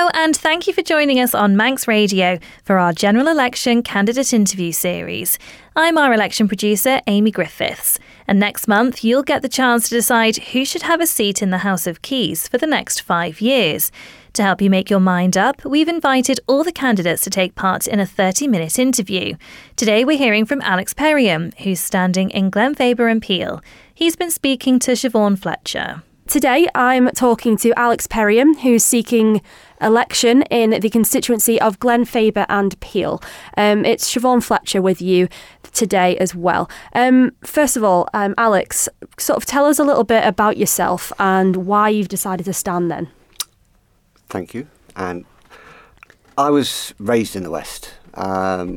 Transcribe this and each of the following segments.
Hello, and thank you for joining us on Manx Radio for our General Election Candidate Interview Series. I'm our election producer, Amy Griffiths, and next month you'll get the chance to decide who should have a seat in the House of Keys for the next 5 years. To help you make your mind up, we've invited all the candidates to take part in a 30-minute interview. Today we're hearing from Alex Perriam, who's standing in Glenfaber and Peel. He's been speaking to Siobhan Fletcher. Today I'm talking to Alex Perriam, who's seeking election in the constituency of Glenfaber and Peel. It's Siobhan Fletcher with you today as well. First of all, Alex, sort of tell us a little bit about yourself and why you've decided to stand then. Thank you. And I was raised in the West. I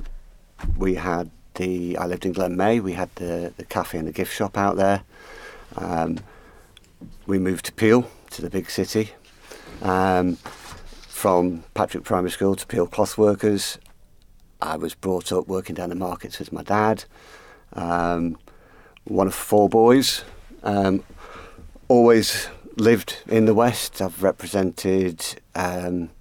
lived in Glenmay. We had the cafe and the gift shop out there. We moved to Peel, to the big city. From Patrick Primary School to Peel Cloth Workers. I was brought up working down the markets with my dad. One of 4 boys. Always lived in the West. I've represented Peel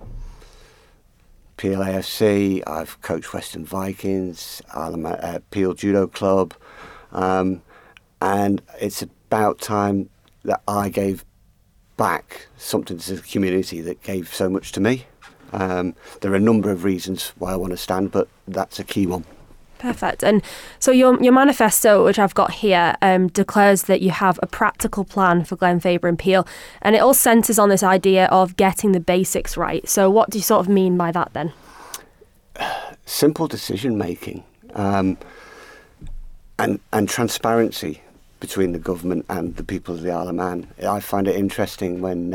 AFC. I've coached Western Vikings, Peel Judo Club. And it's about time that I gave back something to the community that gave so much to me. There are a number of reasons why I want to stand, but that's a key one. Perfect. And so your manifesto, which I've got here, declares that you have a practical plan for Glenfaber and Peel, and it all centres on this idea of getting the basics right. So what do you sort of mean by that then? Simple decision making and transparency between the government and the people of the Isle of Man. I find it interesting when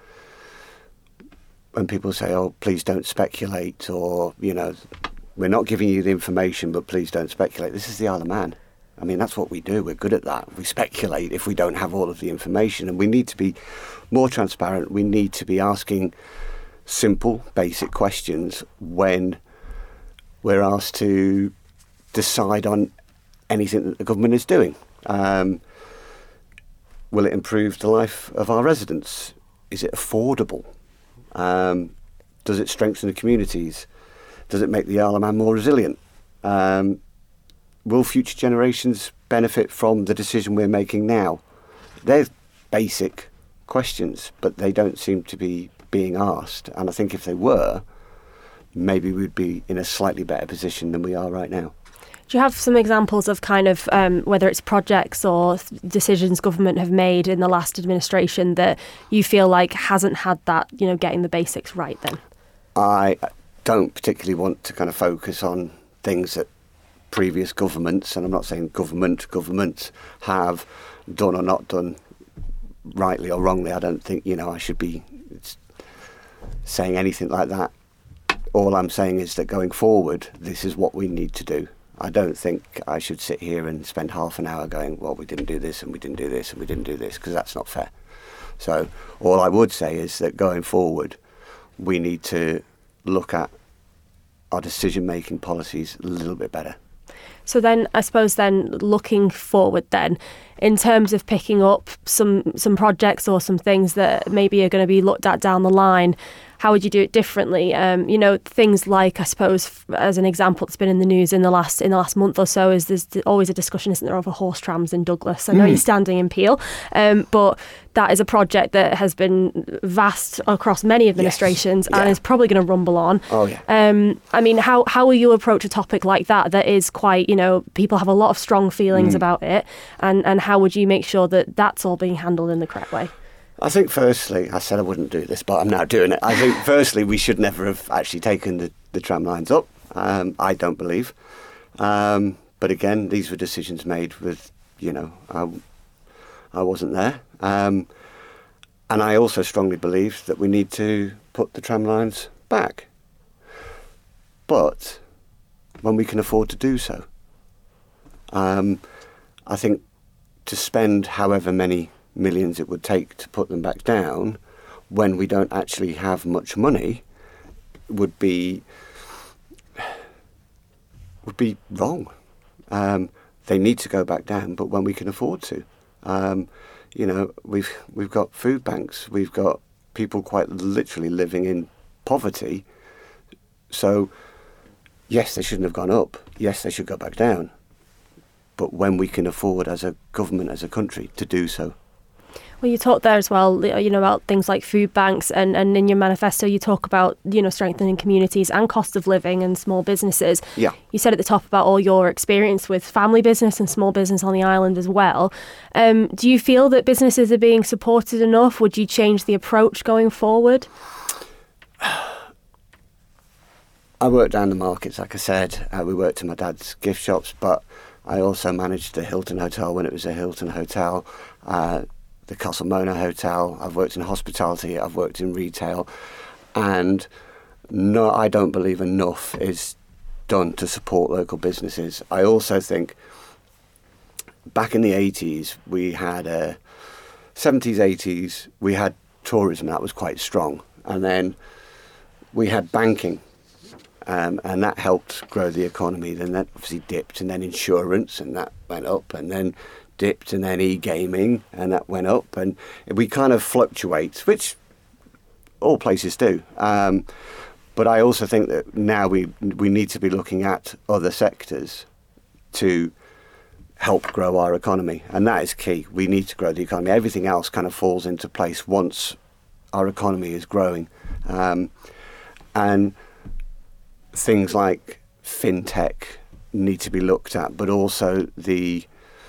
people say, "Oh, please don't speculate," or we're not giving you the information, but please don't speculate. This is the Isle of Man. I mean, that's what we do. We're good at that. We speculate if we don't have all of the information, and we need to be more transparent. We need to be asking simple, basic questions when we're asked to decide on anything that the government is doing. Will it improve the life of our residents? Is it affordable? Does it strengthen the communities? Does it make the Isle of Man more resilient? Will future generations benefit from the decision we're making now? They're basic questions, but they don't seem to be being asked. And I think if they were, maybe we'd be in a slightly better position than we are right now. Do you have some examples of kind of whether it's projects or decisions government have made in the last administration that you feel like hasn't had that, getting the basics right then? I don't particularly want to kind of focus on things that previous governments, and I'm not saying governments have done or not done rightly or wrongly. I don't think, I should be saying anything like that. All I'm saying is that going forward, this is what we need to do. I don't think I should sit here and spend half an hour going, well, we didn't do this and we didn't do this and we didn't do this, because that's not fair. So all I would say is that going forward, we need to look at our decision-making policies a little bit better. So then, I suppose looking forward then, in terms of picking up some projects or some things that maybe are going to be looked at down the line, how would you do it differently? Things like, I suppose, as an example that's been in the news in the last month or so, is there's always a discussion, isn't there, over horse trams in Douglas? I know you're standing in Peel, but that is a project that has been vast across many administrations. Yes. And is probably going to rumble on. Oh, yeah. How will you approach a topic like that is quite, people have a lot of strong feelings about it, and how would you make sure that that's all being handled in the correct way? I think firstly, I said I wouldn't do this, but I'm now doing it. I think firstly, we should never have actually taken the tram lines up. I don't believe. But again, these were decisions made with, I wasn't there. And I also strongly believe that we need to put the tram lines back. But when we can afford to do so. I think to spend however many millions it would take to put them back down when we don't actually have much money would be wrong. They need to go back down, but when we can afford to. We've got food banks, we've got people quite literally living in poverty. So, yes, they shouldn't have gone up. Yes, they should go back down. But when we can afford as a government, as a country, to do so. Well, you talked there as well, about things like food banks, and in your manifesto you talk about, strengthening communities and cost of living and small businesses. Yeah. You said at the top about all your experience with family business and small business on the island as well. Do you feel that businesses are being supported enough? Would you change the approach going forward? I worked down the markets, like I said. We worked in my dad's gift shops, but I also managed the Hilton Hotel when it was a Hilton Hotel, the Castle Mona Hotel. I've worked in hospitality, I've worked in retail, and no, I don't believe enough is done to support local businesses. I also think back in the 80s, we had 70s, 80s, we had tourism that was quite strong, and then we had banking. And that helped grow the economy. Then that obviously dipped, and then insurance, and that went up, and then dipped, and then e-gaming, and that went up. And we kind of fluctuate, which all places do. But I also think that now we need to be looking at other sectors to help grow our economy. And that is key. We need to grow the economy. Everything else kind of falls into place once our economy is growing. And things like fintech need to be looked at, but also the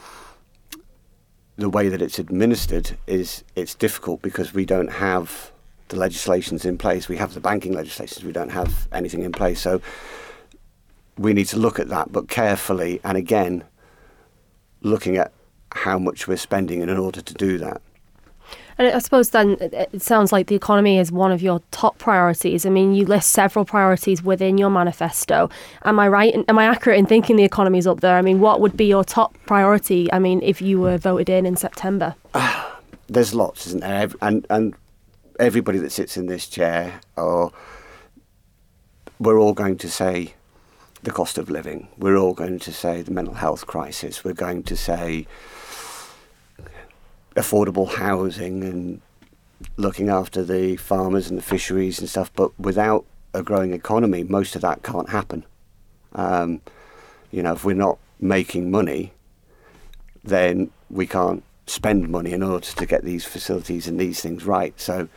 way that it's administered it's difficult because we don't have the legislations in place. We have the banking legislations, we don't have anything in place. So we need to look at that, but carefully, and again, looking at how much we're spending in order to do that. And I suppose then it sounds like the economy is one of your top priorities. I mean, you list several priorities within your manifesto. Am I right? Am I accurate in thinking the economy is up there? I mean, what would be your top priority, if you were voted in September? There's lots, isn't there? And everybody that sits in this chair, we're all going to say the cost of living. We're all going to say the mental health crisis. We're going to say affordable housing and looking after the farmers and the fisheries and stuff, but without a growing economy, most of that can't happen. If we're not making money, then we can't spend money in order to get these facilities and these things right. So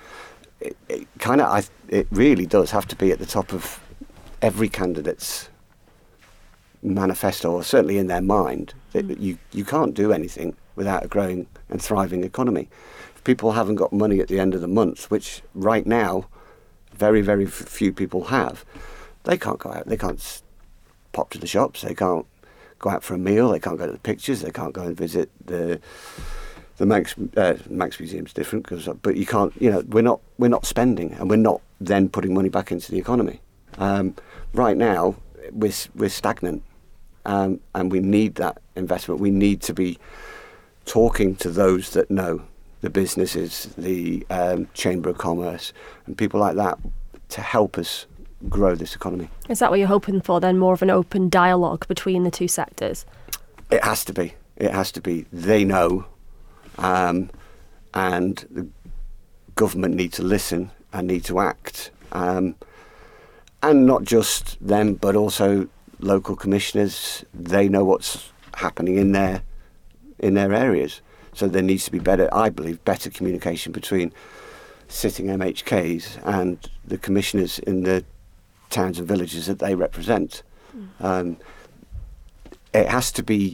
it really does have to be at the top of every candidate's manifesto, or certainly in their mind, that you can't do anything without a growing and thriving economy. If people haven't got money at the end of the month, which right now very, very few people have, they can't go out, they can't pop to the shops, they can't go out for a meal, they can't go to the pictures, they can't go and visit the Manx Museum's different, but you can't, we're not spending, and we're not then putting money back into the economy. Right now, we're stagnant, and we need that investment. We need to be talking to those that know, the businesses, the Chamber of Commerce, and people like that, to help us grow this economy. Is that what you're hoping for then, more of an open dialogue between the two sectors? It has to be. It has to be. They know, and the government need to listen and need to act. And not just them, but also local commissioners. They know what's happening in their areas. So there needs to be better communication between sitting MHKs and the commissioners in the towns and villages that they represent. It has to be,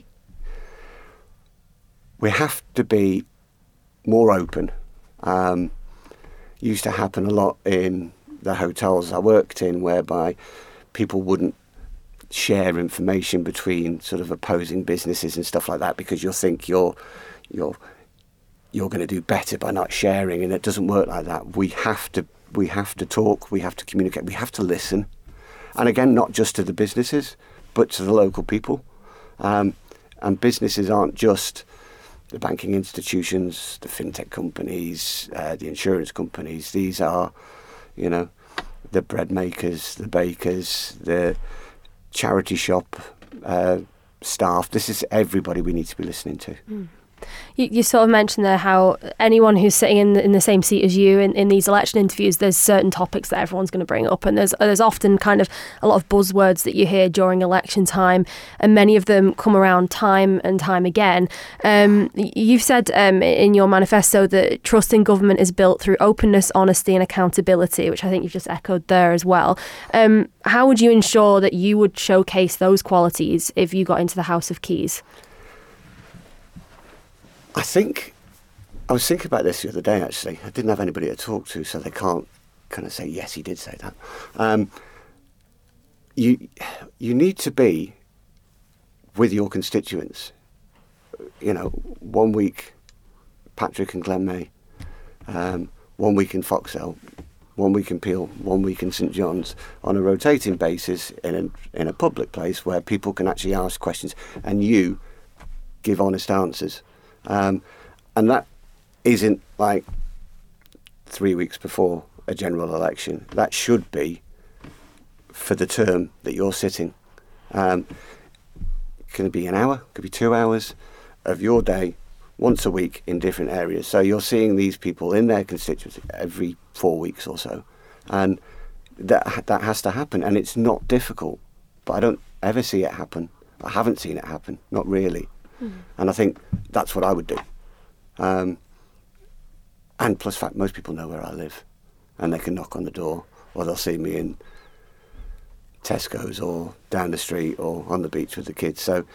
we have to be more open. Used to happen a lot in the hotels I worked in, whereby people wouldn't share information between sort of opposing businesses and stuff like that, because you'll think you're going to do better by not sharing, and it doesn't work like that. We have to talk, we have to communicate, we have to listen, and again, not just to the businesses, but to the local people. And businesses aren't just the banking institutions, the fintech companies, the insurance companies. These are, the bread makers, the bakers, the charity shop staff. This is everybody we need to be listening to. You sort of mentioned there how anyone who's sitting in the same seat as you in these election interviews, there's certain topics that everyone's going to bring up, and there's often kind of a lot of buzzwords that you hear during election time, and many of them come around time and time again. You've said in your manifesto that trust in government is built through openness, honesty and accountability, which I think you've just echoed there as well. How would you ensure that you would showcase those qualities if you got into the House of Keys? I think I was thinking about this the other day, actually. I didn't have anybody to talk to, so they can't kind of say, yes, he did say that. You need to be with your constituents. 1 week, Patrick and Glenmay, 1 week in Foxhall, 1 week in Peel, 1 week in St John's, on a rotating basis in a public place where people can actually ask questions and you give honest answers. And that isn't like 3 weeks before a general election. That should be for the term that you're sitting. Can it be an hour? Could be 2 hours of your day once a week in different areas. So you're seeing these people in their constituency every 4 weeks or so. And that has to happen. And it's not difficult. But I don't ever see it happen. I haven't seen it happen. Not really. And I think that's what I would do. And plus fact, most people know where I live and they can knock on the door, or they'll see me in Tesco's or down the street or on the beach with the kids. So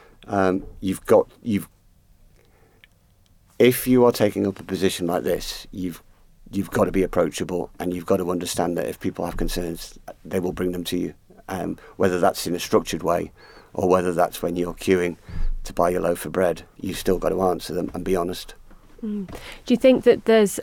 if you are taking up a position like this, you've got to be approachable, and you've got to understand that if people have concerns, they will bring them to you, whether that's in a structured way or whether that's when you're queuing to buy your loaf of bread. You've still got to answer them and be honest. Do you think that there's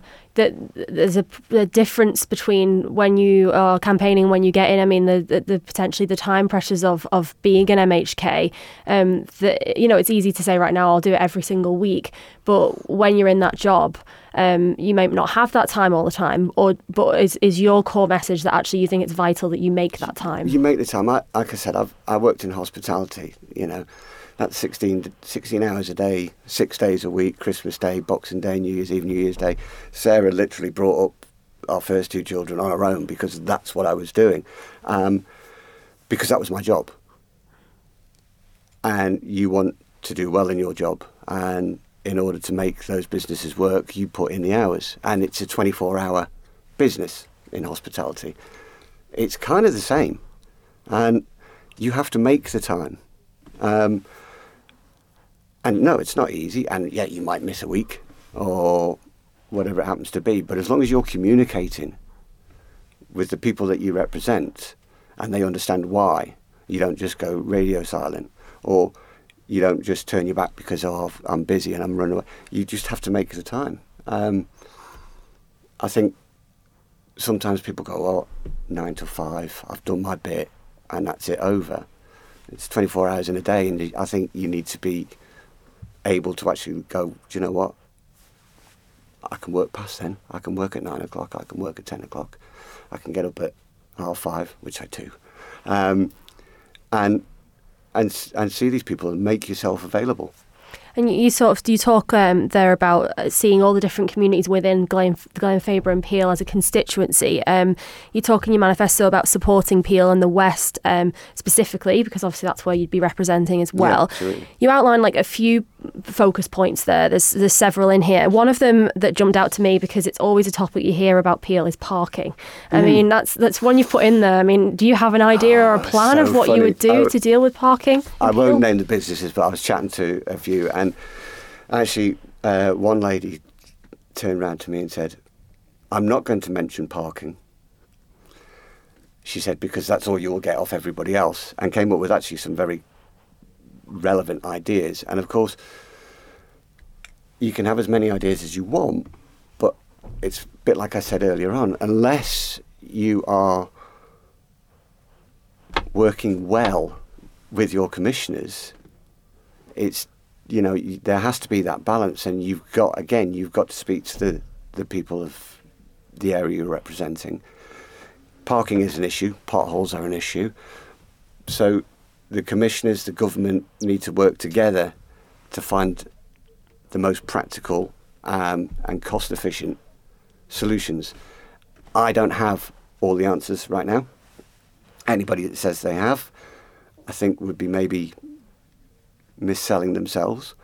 a difference between when you are campaigning, when you get in? I mean, the potentially the time pressures of being an MHK. It's easy to say right now I'll do it every single week, but when you're in that job, you may not have that time all the time. But is your core message that actually you think it's vital that you make that time? You make the time. Like I said, I worked in hospitality. That's 16 hours a day, 6 days a week, Christmas Day, Boxing Day, New Year's Eve, New Year's Day. Sarah literally brought up our first two children on her own because that's what I was doing, because that was my job. And you want to do well in your job. And in order to make those businesses work, you put in the hours. And it's a 24-hour business in hospitality. It's kind of the same. And you have to make the time. And no, it's not easy, and yeah, you might miss a week or whatever it happens to be, but as long as you're communicating with the people that you represent and they understand why, you don't just go radio silent, or you don't just turn your back because, I'm busy and I'm running away. You just have to make the time. I think sometimes people go, 9 to 5, I've done my bit and that's it, over. It's 24 hours in a day, and I think you need to be able to actually go, do you know what? I can work past then. I can work at 9 o'clock. I can work at 10 o'clock. I can get up at 5:30, which I do, and see these people and make yourself available. And you talk there about seeing all the different communities within Glen Faber and Peel as a constituency. You talk in your manifesto about supporting Peel and the West specifically, because obviously that's where you'd be representing as well. Yeah, you outline like a few focus points there. There's several in here. One of them that jumped out to me, because it's always a topic you hear about Peel, is parking. I mean, that's one you've put in there. I mean, do you have an idea or a plan of what you would do to deal with parking? I won't name the businesses, but I was chatting to a few, and actually one lady turned around to me and said, I'm not going to mention parking. She said, because that's all you'll get off everybody else, and came up with actually some very relevant ideas. And of course, you can have as many ideas as you want, but it's a bit like I said earlier on, unless you are working well with your commissioners, it's, there has to be that balance, and you've got to speak to the people of the area you're representing. Parking is an issue, potholes are an issue, so the commissioners, the government need to work together to find the most practical and cost-efficient solutions. I don't have all the answers right now. Anybody that says they have, I think would be maybe mis-selling themselves.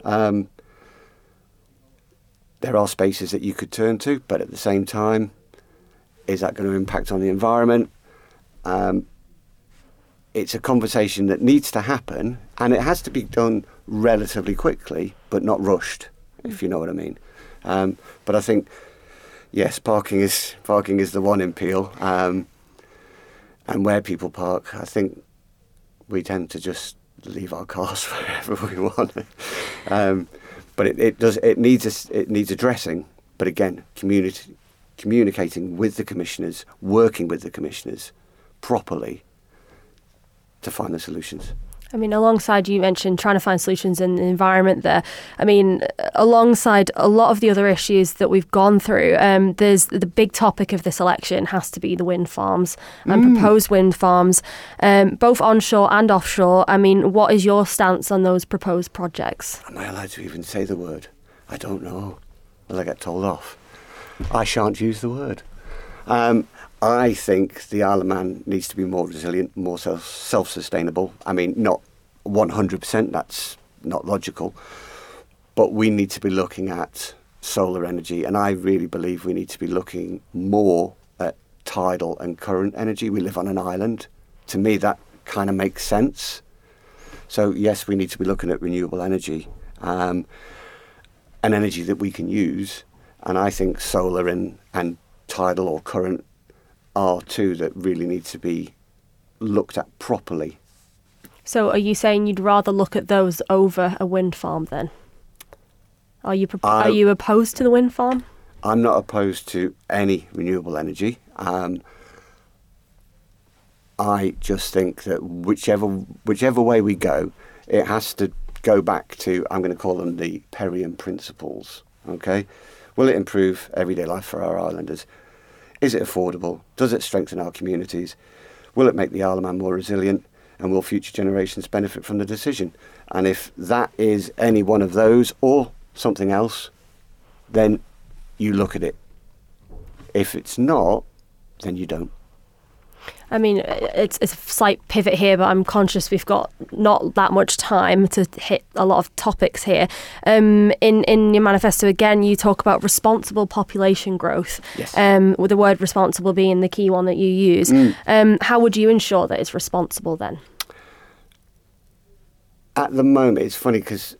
There are spaces that you could turn to, but at the same time, is that going to impact on the environment? It's a conversation that needs to happen, and it has to be done relatively quickly, but not rushed, if you know what I mean. But I think, yes, parking is the one in Peel, and where people park, I think we tend to just leave our cars wherever we want. But it needs addressing. But again, communicating with the commissioners, working with the commissioners properly to find the solutions. I mean, alongside, you mentioned trying to find solutions in the environment there. I mean, alongside a lot of the other issues that we've gone through, there's the big topic of this election has to be the wind farms and proposed wind farms, both onshore and offshore. I mean, what is your stance on those proposed projects? Am I allowed to even say the word? I don't know. Will I get told off? I shan't use the word. I think the Isle of Man needs to be more resilient, more self-sustainable. I mean, not 100%, that's not logical. But we need to be looking at solar energy, and I really believe we need to be looking more at tidal and current energy. We live on an island. To me, that kind of makes sense. So, yes, we need to be looking at renewable energy, and energy that we can use. And I think solar and tidal or current are two that really need to be looked at properly. So are you saying you'd rather look at those over a wind farm then? Are you opposed to the wind farm? I'm not opposed to any renewable energy. I just think that whichever way we go, it has to go back to, I'm going to call them the Perriam principles. Okay? Will it improve everyday life for our islanders? Is it affordable? Does it strengthen our communities? Will it make the Isle of Man more resilient? And will future generations benefit from the decision? And if that is any one of those or something else, then you look at it. If it's not, then you don't. I mean, it's a slight pivot here, but I'm conscious we've got not that much time to hit a lot of topics here. In your manifesto, again, you talk about responsible population growth, yes. With the word responsible being the key one that you use. How would you ensure that it's responsible then? At the moment, it's funny because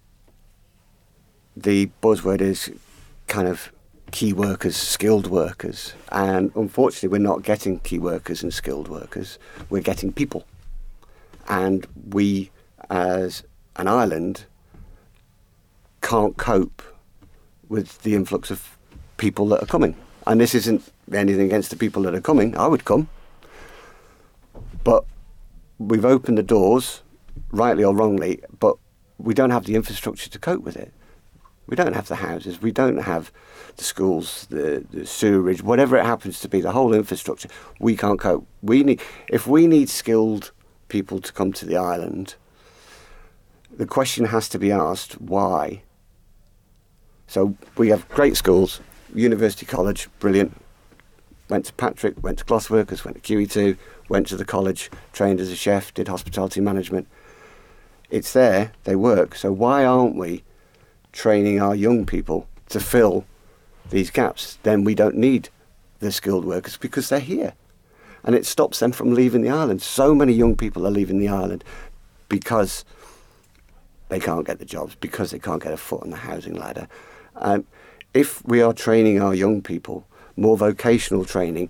the buzzword is kind of key workers, skilled workers, and unfortunately we're not getting key workers and skilled workers, we're getting people. And we, as an island, can't cope with the influx of people that are coming. And this isn't anything against the people that are coming, I would come. But we've opened the doors, rightly or wrongly, but we don't have the infrastructure to cope with it. We don't have the houses, we don't have the schools, the sewerage, whatever it happens to be, the whole infrastructure. We can't cope. If we need skilled people to come to the island, the question has to be asked, why? So we have great schools, University College, brilliant. Went to Patrick, went to Glossworkers, went to QE2, went to the college, trained as a chef, did hospitality management. It's there, they work. So why aren't we training our young people to fill these gaps? Then we don't need the skilled workers because they're here. And it stops them from leaving the island. So many young people are leaving the island because they can't get the jobs, because they can't get a foot on the housing ladder. If we are training our young people, more vocational training,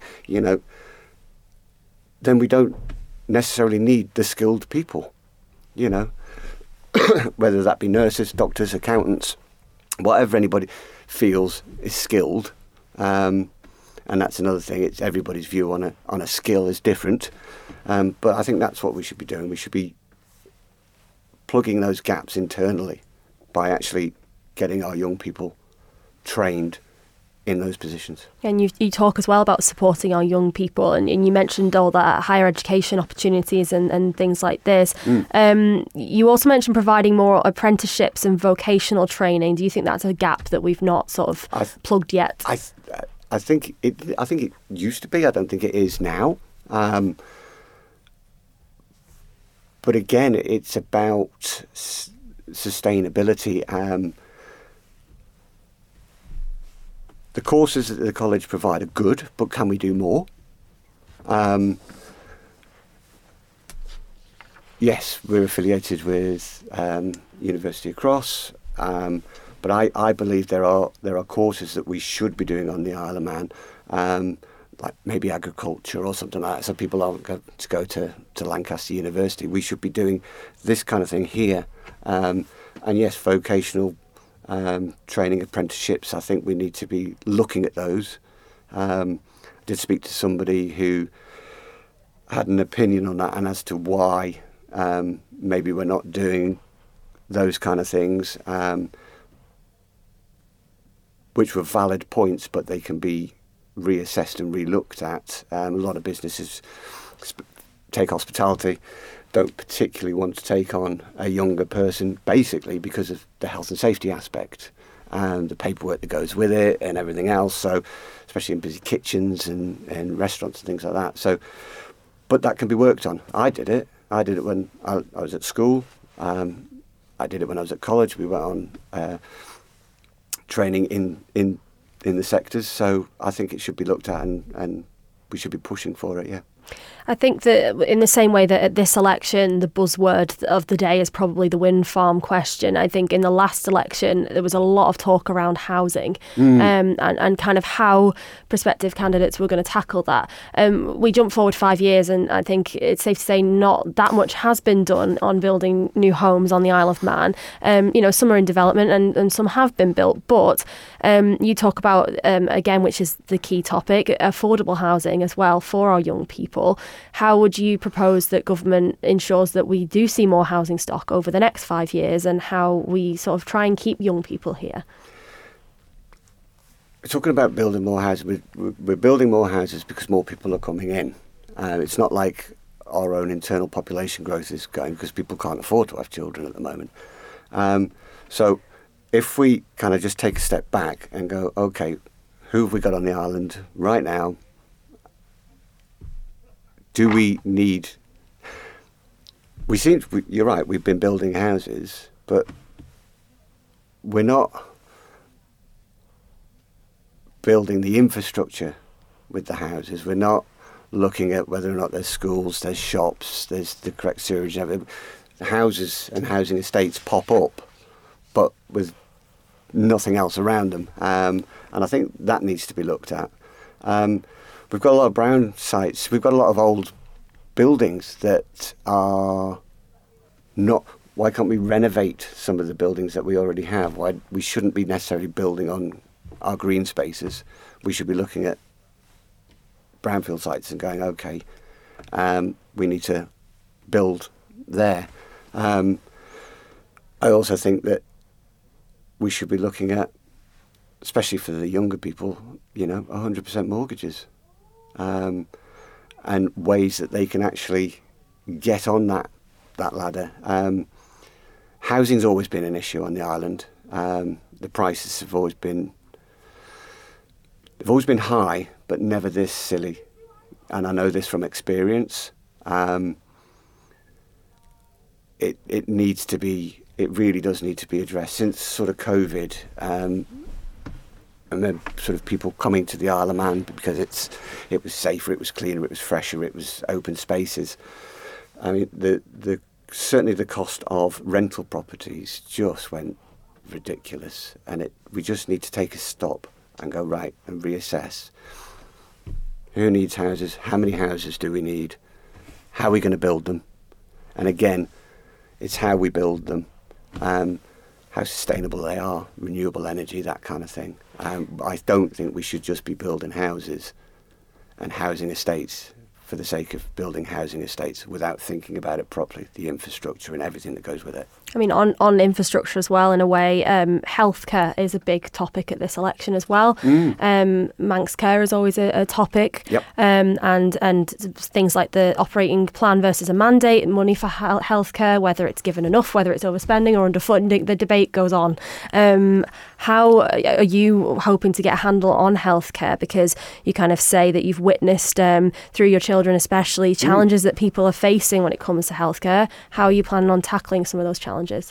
then we don't necessarily need the skilled people, whether that be nurses, doctors, accountants, whatever anybody feels is skilled. And that's another thing. It's everybody's view on a skill is different. But I think that's what we should be doing. We should be plugging those gaps internally by actually getting our young people trained in those positions. And you talk as well about supporting our young people, and you mentioned all that higher education opportunities and things like this. You also mentioned providing more apprenticeships and vocational training. Do you think that's a gap that we've not sort of plugged yet? I think it used to be. I don't think it is now. But again, it's about sustainability. The courses that the college provide are good, but can we do more? Yes, we're affiliated with University of Cross, but I believe there are courses that we should be doing on the Isle of Man, like maybe agriculture or something like that, so people aren't going to go to Lancaster University. We should be doing this kind of thing here. And yes, vocational training apprenticeships, I think we need to be looking at those. I did speak to somebody who had an opinion on that and as to why maybe we're not doing those kind of things, which were valid points, but they can be reassessed and relooked at. A lot of businesses take hospitality, don't particularly want to take on a younger person, basically because of the health and safety aspect and the paperwork that goes with it and everything else. So, especially in busy kitchens and restaurants and things like that. So, but that can be worked on. I did it when I was at school. I did it when I was at college. We went on training in the sectors. So I think it should be looked at and we should be pushing for it, yeah. I think that in the same way that at this election, the buzzword of the day is probably the wind farm question. I think in the last election, there was a lot of talk around housing and kind of how prospective candidates were going to tackle that. We jump forward 5 years, and I think it's safe to say not that much has been done on building new homes on the Isle of Man. Some are in development and some have been built. But you talk about, again, which is the key topic, affordable housing as well for our young people. How would you propose that government ensures that we do see more housing stock over the next 5 years, and how we sort of try and keep young people here? We're talking about building more houses. We're building more houses because more people are coming in. It's not like our own internal population growth is going because people can't afford to have children at the moment. So if we kind of just take a step back and go, okay, who have we got on the island right now? Do we need... You're right, we've been building houses, but we're not building the infrastructure with the houses. We're not looking at whether or not there's schools, there's shops, there's the correct sewage and everything. The houses and housing estates pop up, but with nothing else around them. And I think that needs to be looked at. We've got a lot of brown sites. We've got a lot of old buildings that are not... Why can't we renovate some of the buildings that we already have? Why we shouldn't be necessarily building on our green spaces. We should be looking at brownfield sites and going, okay, we need to build there. I also think that we should be looking at, especially for the younger people, 100% mortgages. And ways that they can actually get on that ladder. Housing's always been an issue on the island. The prices have always been high, but never this silly. And I know this from experience. It needs to be. It really does need to be addressed. Since sort of COVID, and then sort of people coming to the Isle of Man because it was safer, it was cleaner, it was fresher, it was open spaces. I mean, certainly the cost of rental properties just went ridiculous, and we just need to take a stop and go right and reassess. Who needs houses? How many houses do we need? How are we going to build them? And again, it's how we build them. How sustainable they are, renewable energy, that kind of thing. I don't think we should just be building houses and housing estates for the sake of building housing estates without thinking about it properly, the infrastructure and everything that goes with it. I mean, on infrastructure as well, in a way, healthcare is a big topic at this election as well. Manx care is always a topic. Yep. And things like the operating plan versus a mandate, money for healthcare, whether it's given enough, whether it's overspending or underfunding, the debate goes on. How are you hoping to get a handle on healthcare? Because you kind of say that you've witnessed, through your children especially, challenges that people are facing when it comes to healthcare. How are you planning on tackling some of those challenges?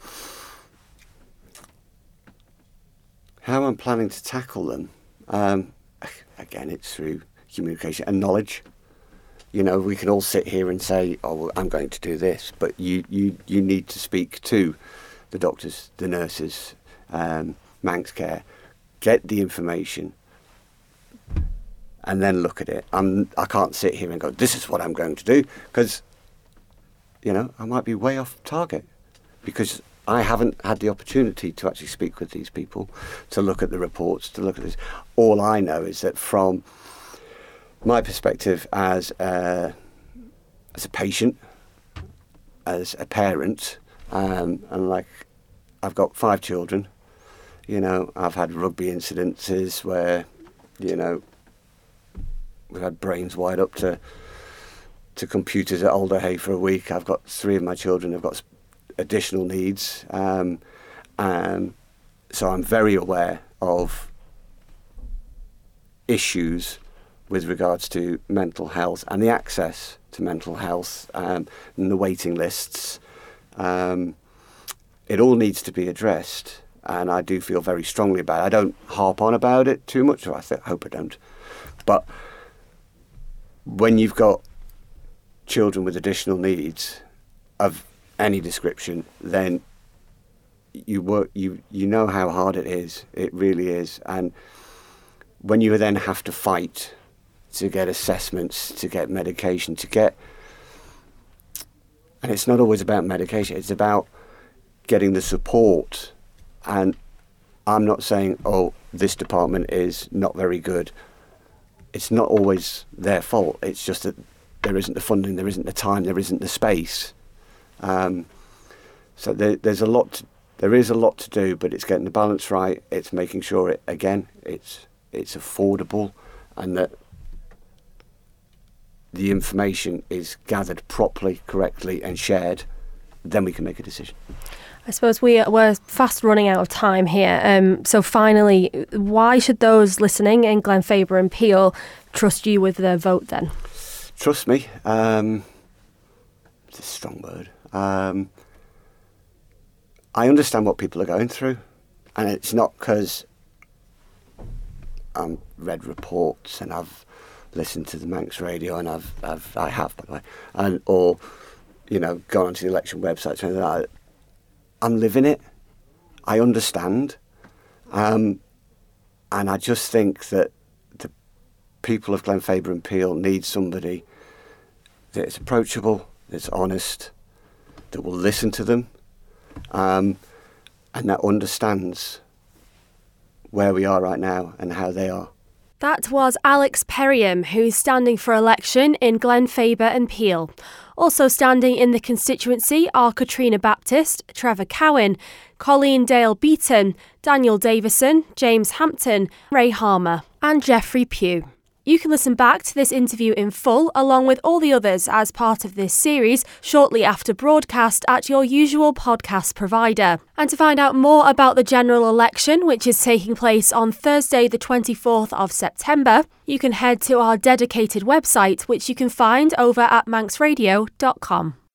How I'm planning to tackle them? Again, it's through communication and knowledge. You know, we can all sit here and say, oh, well, I'm going to do this, but you need to speak to the doctors, the nurses, Manx care, get the information, and then look at it. I can't sit here and go, this is what I'm going to do, because, you know, I might be way off target, because I haven't had the opportunity to actually speak with these people, to look at the reports, to look at this. All I know is that from my perspective as a patient, as a parent, and like I've got 5 children, you know, I've had rugby incidences where, you know, we've had brains wired up to computers at Alderhay for a week. I've got 3 of my children have got additional needs, so I'm very aware of issues with regards to mental health and the access to mental health, and the waiting lists. It all needs to be addressed, and I do feel very strongly about it. I don't harp on about it too much, or I hope I don't. But when you've got children with additional needs of any description, then you know how hard it is. It really is. And when you then have to fight to get assessments, to get medication, and it's not always about medication, it's about getting the support. And I'm not saying, oh, this department is not very good. It's not always their fault. It's just that there isn't the funding, there isn't the time, there isn't the space. So there is a lot to do, but it's getting the balance right. It's making sure it's affordable, and that the information is gathered properly, correctly, and shared. Then we can make a decision. I suppose we're fast running out of time here. So finally, why should those listening in Glenfaber and Peel trust you with their vote then? Trust me. It's a strong word. I understand what people are going through, and it's not because I've read reports and I've listened to the Manx radio, and I have, by the way, or you know, gone onto the election websites or anything like that. I'm living it. I understand, and I just think that the people of Glenfaber and Peel need somebody that's approachable, that's honest, that will listen to them, and that understands where we are right now and how they are. That was Alex Perriam, who's standing for election in Glenfaber and Peel. Also standing in the constituency are Katrina Baptist, Trevor Cowan, Colleen Dale Beaton, Daniel Davison, James Hampton, Ray Harmer and Geoffrey Pugh. You can listen back to this interview in full, along with all the others as part of this series, shortly after broadcast at your usual podcast provider. And to find out more about the general election, which is taking place on Thursday the 24th of September, you can head to our dedicated website, which you can find over at manxradio.com.